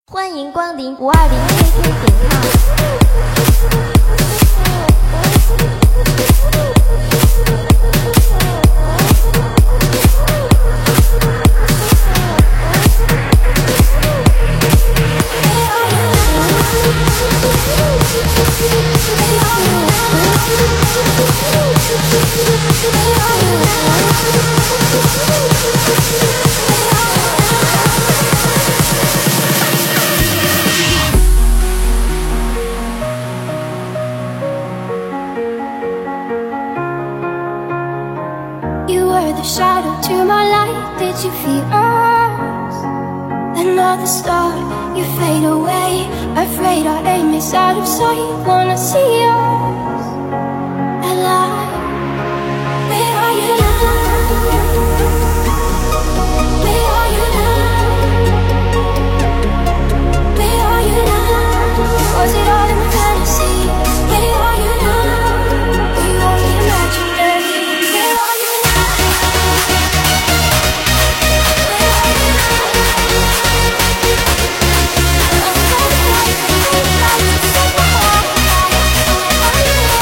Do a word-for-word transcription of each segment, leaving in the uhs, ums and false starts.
欢迎光临五二零 K K 点 com。 You were the shadow to my light. Did you feel us? Another star, you fade away. Afraid our aim is out of sight. Wanna see us alive. Where are you now? Where are you now? Where are you now? Was it all in my fantasy? Where are you now? Were you only imaginary? Where are you now? Where are you now?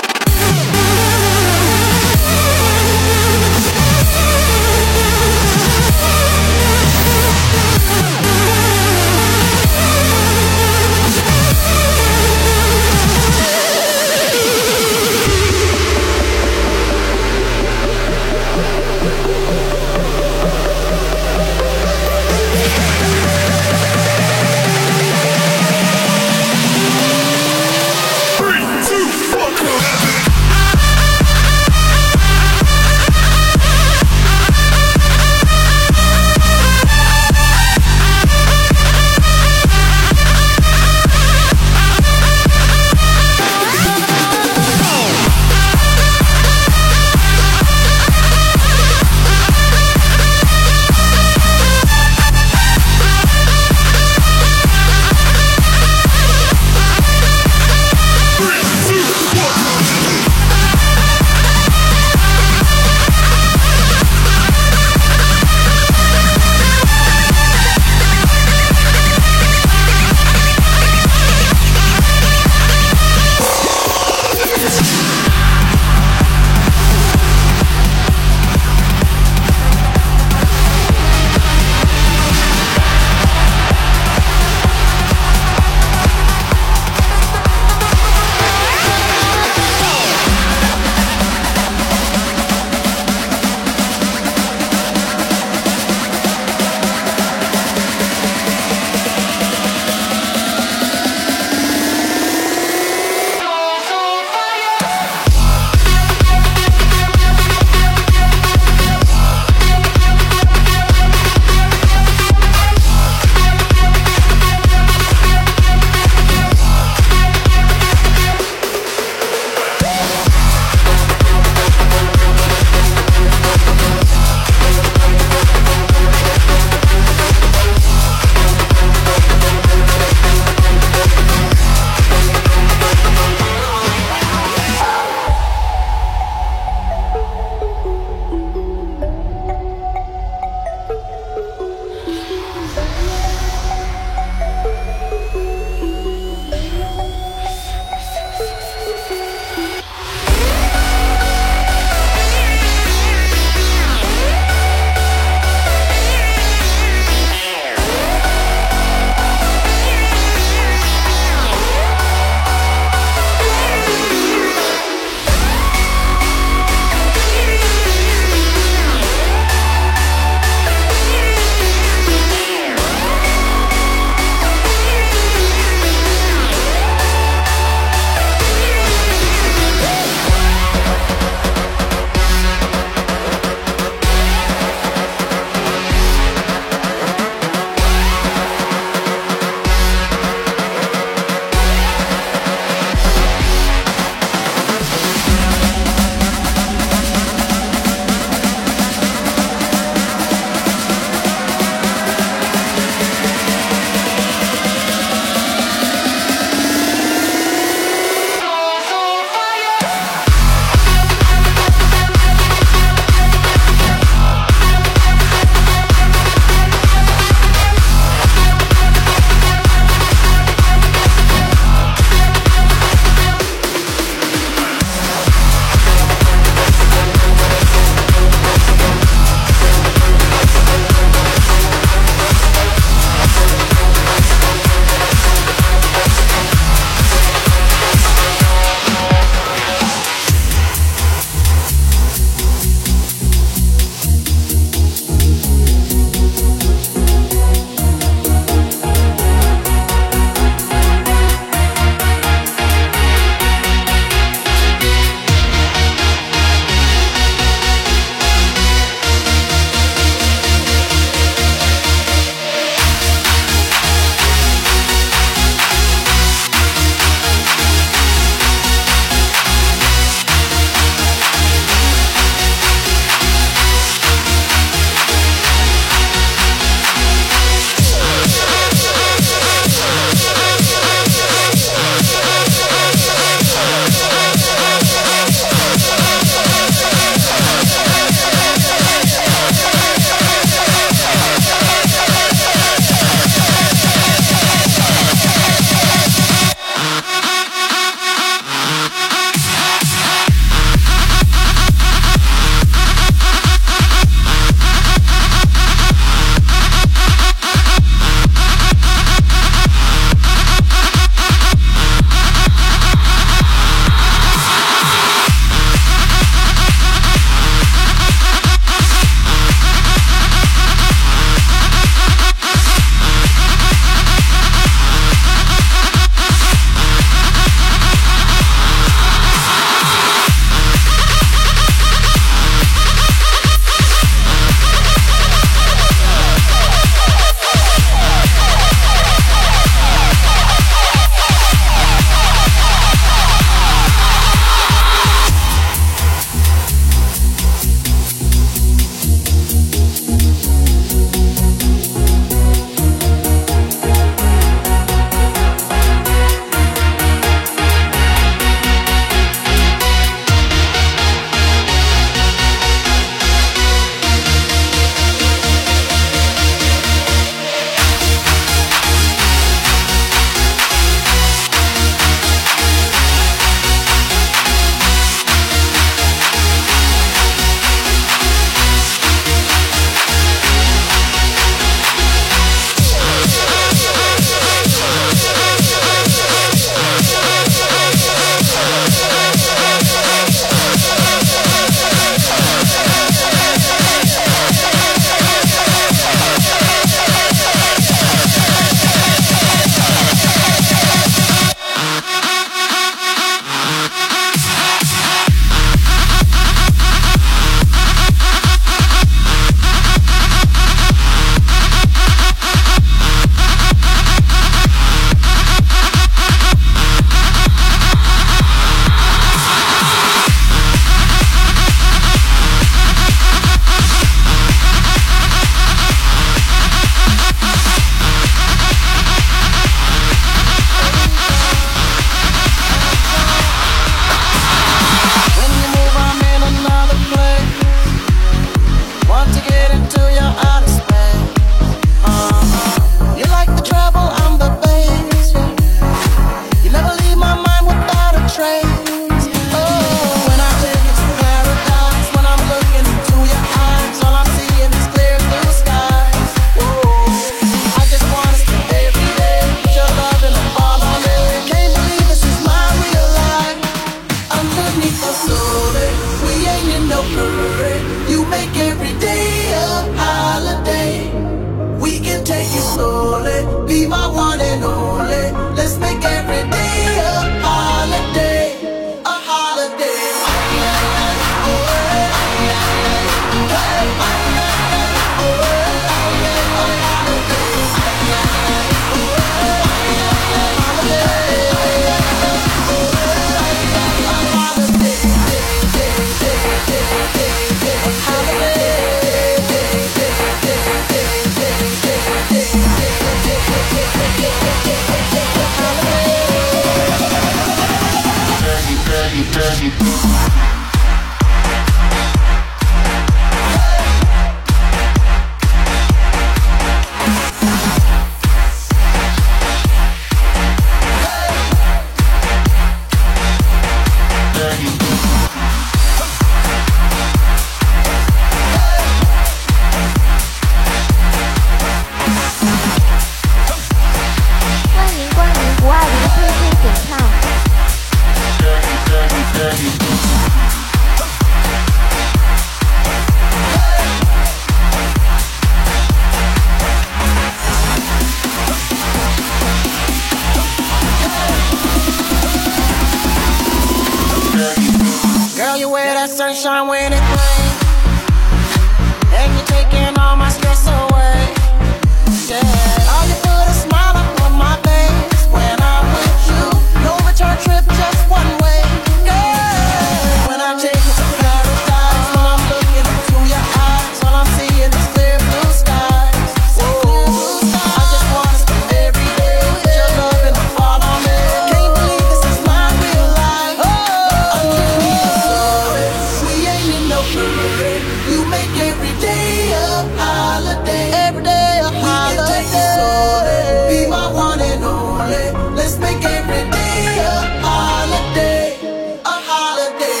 Sunshine when it rains, and you're taking all my stress away. Yeah, oh, you put a smile on my face when I'm with you. No return trip, just one way. Yeah, when I take you to paradise, when I'm looking into your eyes, all I'm seeing is clear blue skies. Ooh, I just wanna spend every day with your love and fall on me. Can't believe this is my real life. Oh, I can't even sorry. We ain't in no hurry. You make every day a holiday. Every day a holiday. We can take it slowly. Be my one and only. Let's make every day a holiday. A holiday.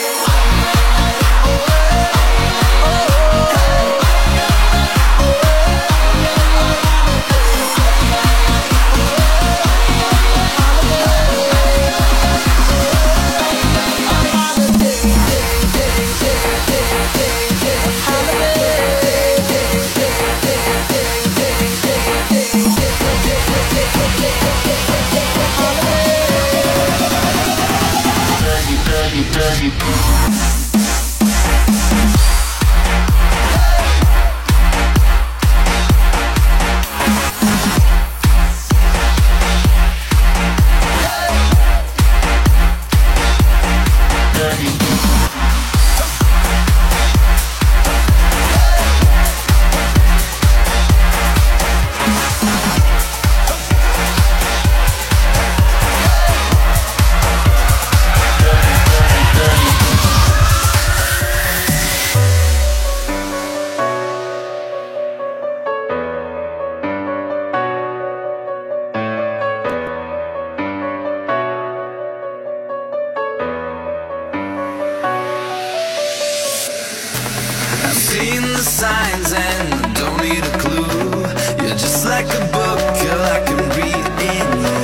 Seen the signs and don't need a clue. You're just like a book, girl, I can read in you.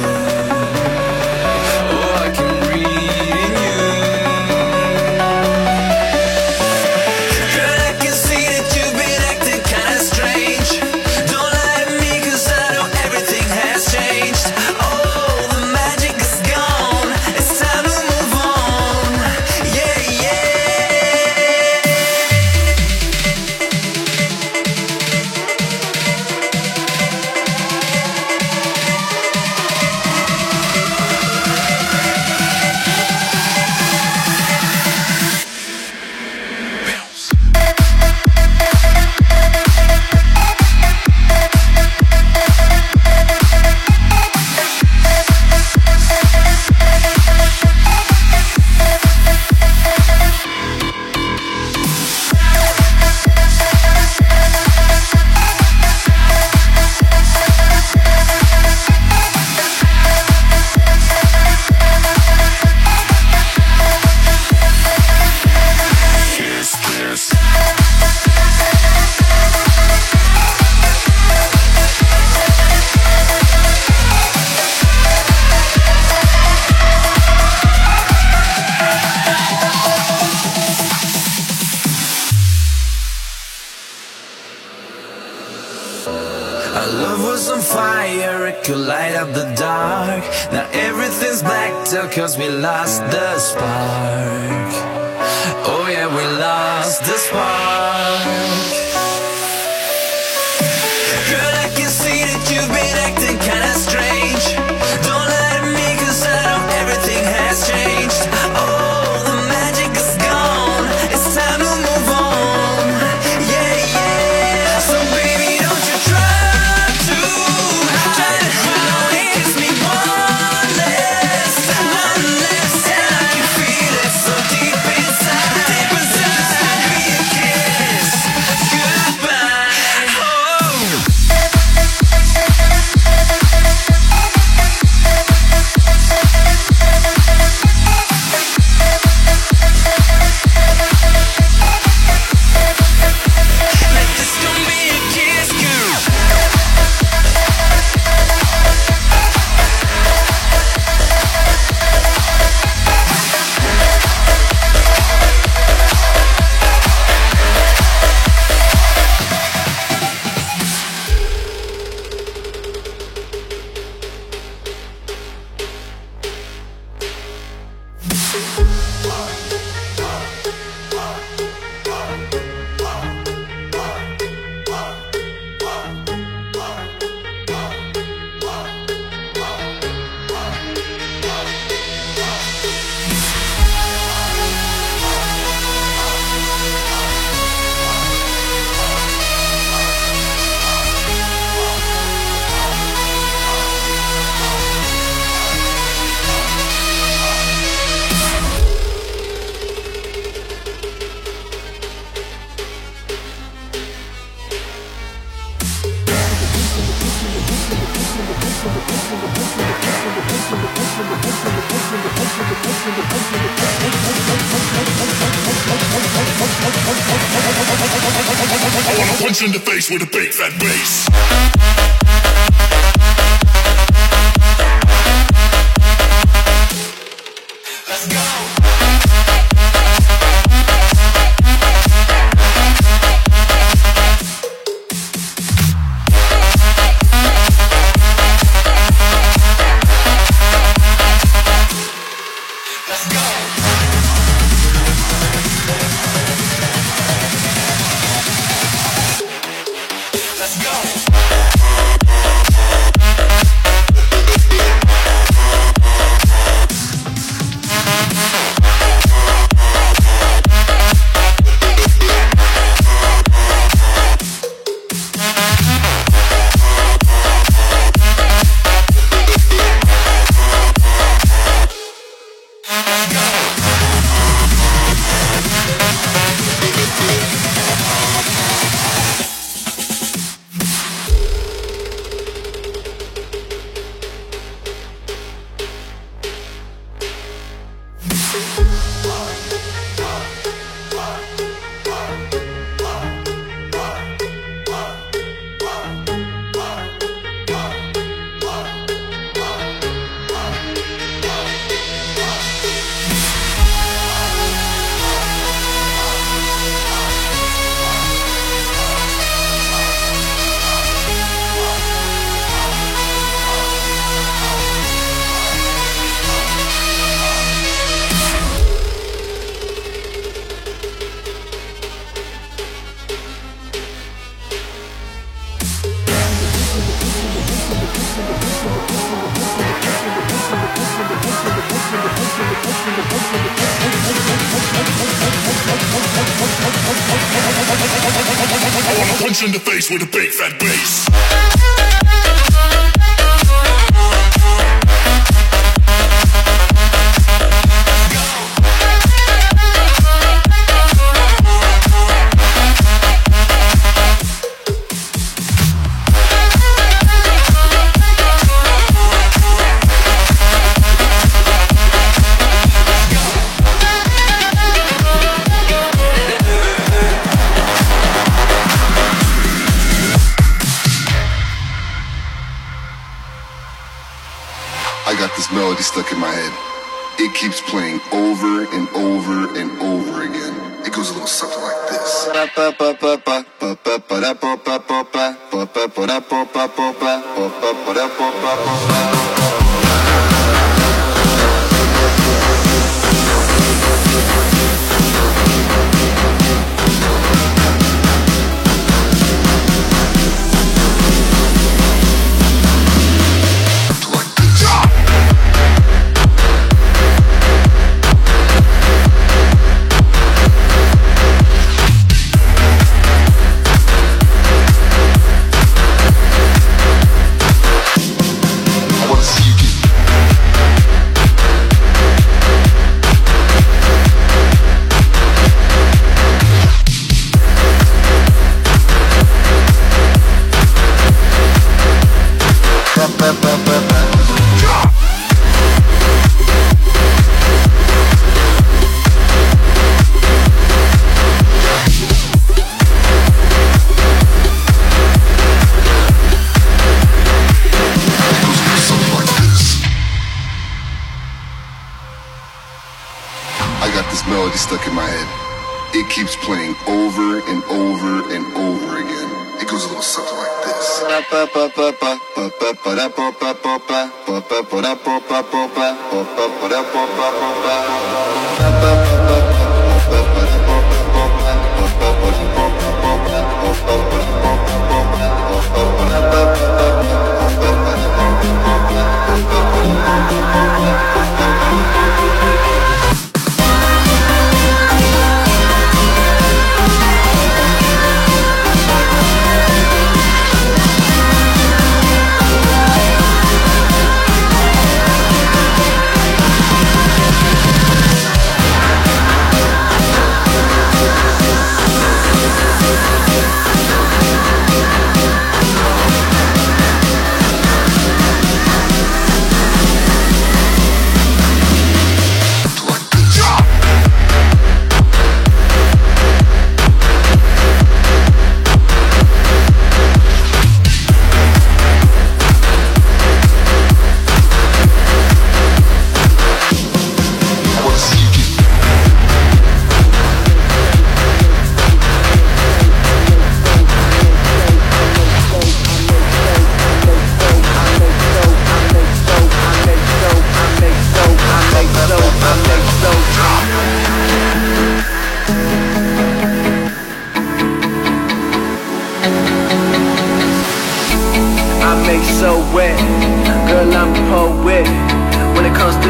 Oh, I can read in you. Girl, I can see that you've been acting kinda strange. Don't lie to me, cause I know everything has changed. Oh, the magic is gone. It's time to move on. Yeah, yeah. Our love was on fire, it could light up the dark. Now everything's blacked out cause we lost the spark. Oh yeah, we lost the spark. Girl, I can see that you've been acting kinda strange. Don't lie to me cause I know everything has changed. Oh, the magic is gone. It's time to move on. Yeah, yeah. So baby, don't you try to hide. You know it gives me one less, one less, and I can feel it. I wanna punch you in the face with a big fat bass. Let's go. Punch in the face with a big fat bass. I got this melody stuck in my head. It keeps playing over and over and over again. It goes a little something like this. I got this melody stuck in my head. It keeps playing over and over and over again. It goes a little something like this.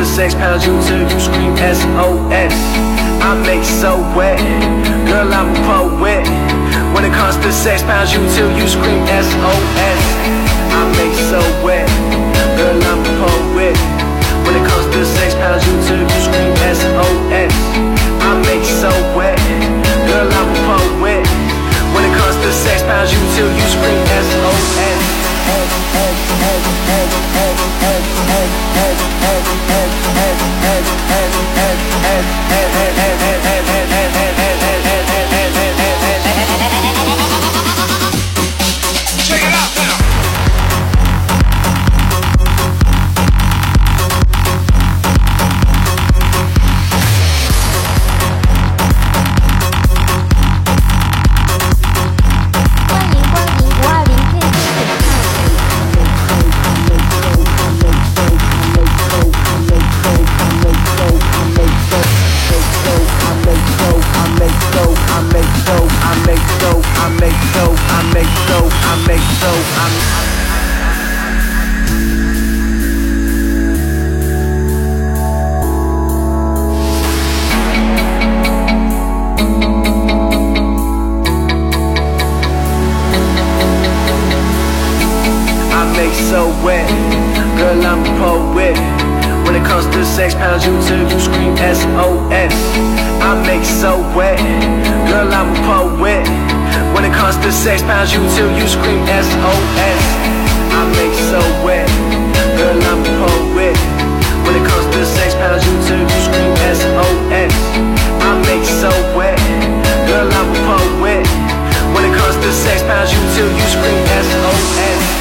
to sex, pound you till you scream S O S. I make so wet, girl, I'm a poet. When it comes to sex, pound you till you scream S O S. I make so wet, girl, I'm a poet. When it comes to sex, pound you till you scream S O S. I make so wet, girl, I'm a poet. When it comes to sex, pound you till you scream S O S. Check it out now. 欢迎光临五二零 K K So wet, girl, I'm a poet. When it comes to sex, pound you till you scream S O S. I make so wet, girl, I'm a poet. When it comes to sex, pound you till you scream S O S. I make so wet, girl, I'm a poet. When it comes to sex, pound you till you scream S O S. I make so wet, girl, I'm a poet. When it comes to sex, pound you till you scream S O S.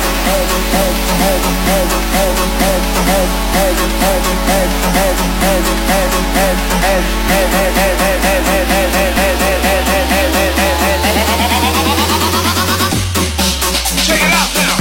Check it out now.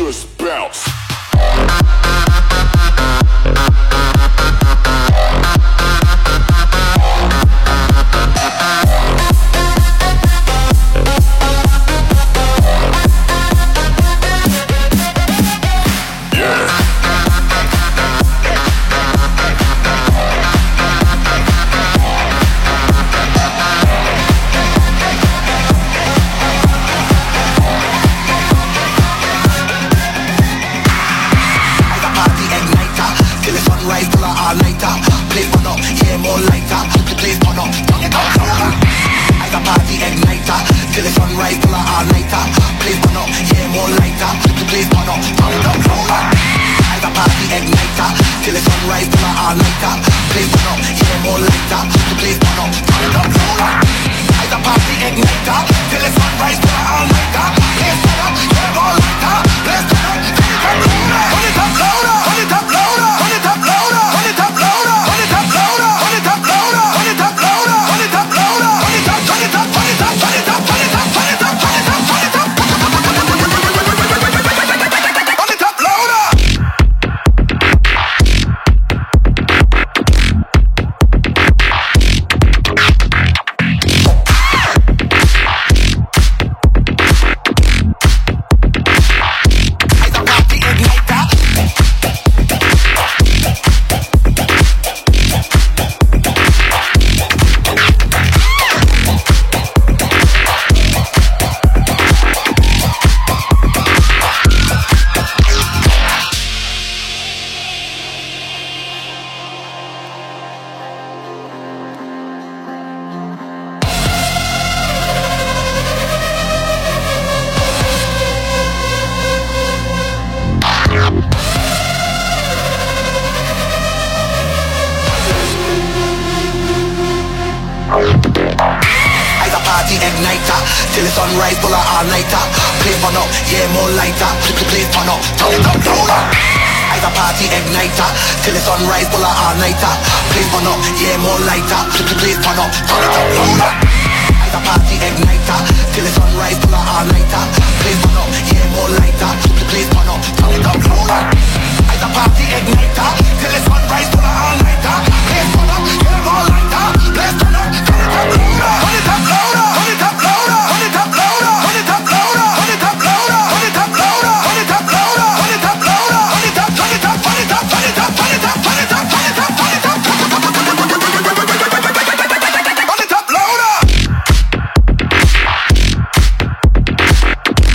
just bounce. Till the sunrise, pull out all nighter. Please turn up, yeah, more lighter. Please turn up, turn it up louder. I's a party igniter. Till the sunrise, pull out all nighter. Please turn up, yeah, more lighter. Please turn up, turn it up louder. I's a party igniter. Till the sunrise, pull out all nighter. Please turn up, yeah, more lighter. Please turn up, turn it up louder. I's a party igniter. Till the sunrise, pull out all nighter. Please turn up, yeah, more lighter. Please turn up, turn it up louder. Turn it up louder. Turn it up louder. Turn it up louder. Turn it up louder. Turn it up louder. Turn it up louder. Turn it up louder. Turn it up louder. Turn it up. Turn it up. Turn it up. Turn it up. Turn it up. Turn it up. Turn it up. Turn it up. Turn it up louder.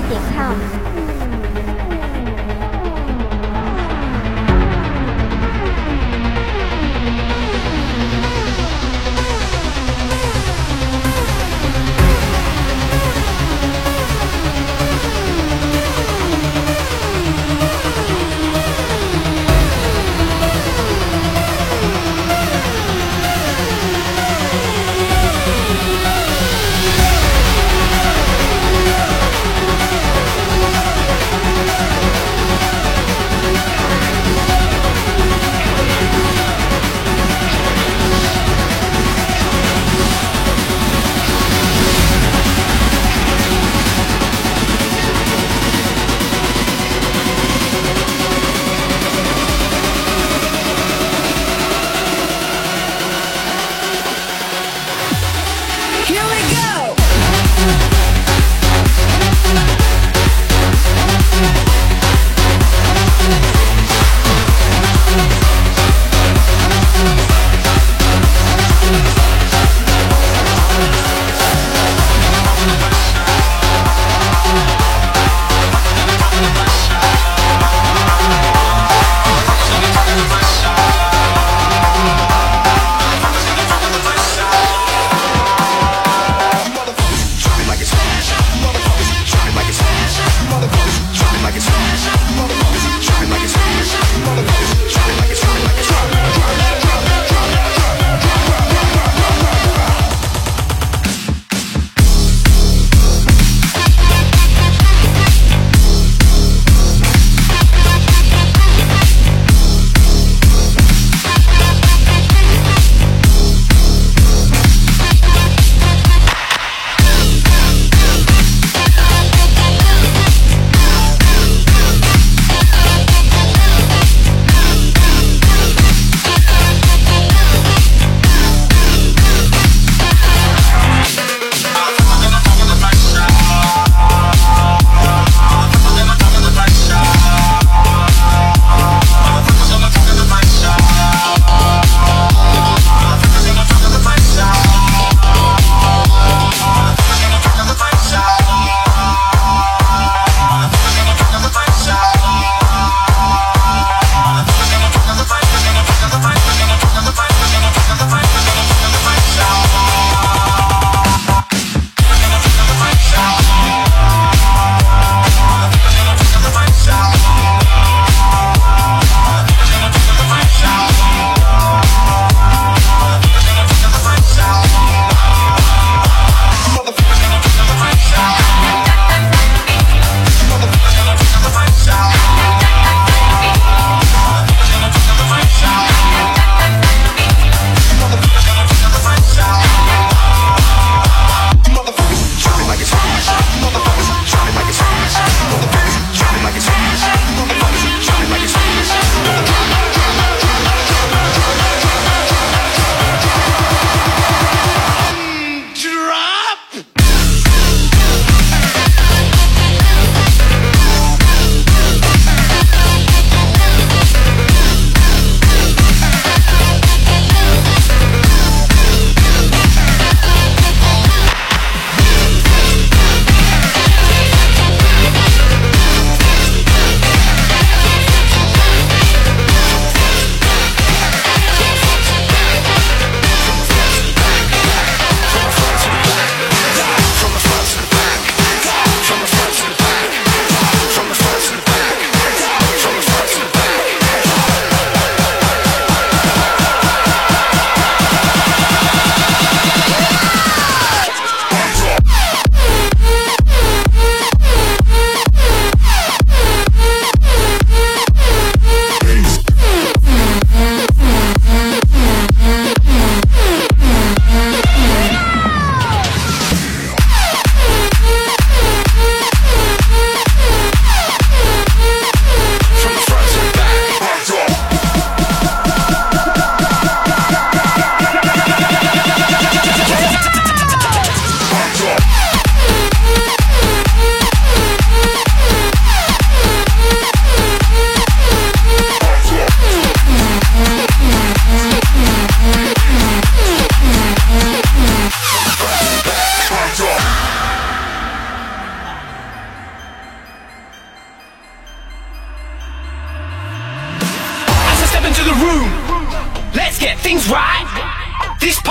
点 com。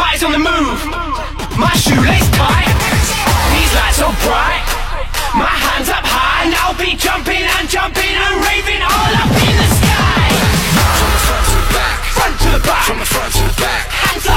body's on the move. My shoelace tight, these lights so bright. My hands up high, and I'll be jumping and jumping and raving all up in the sky. From the front to the back, front to the back, from the front to the back. Hands up.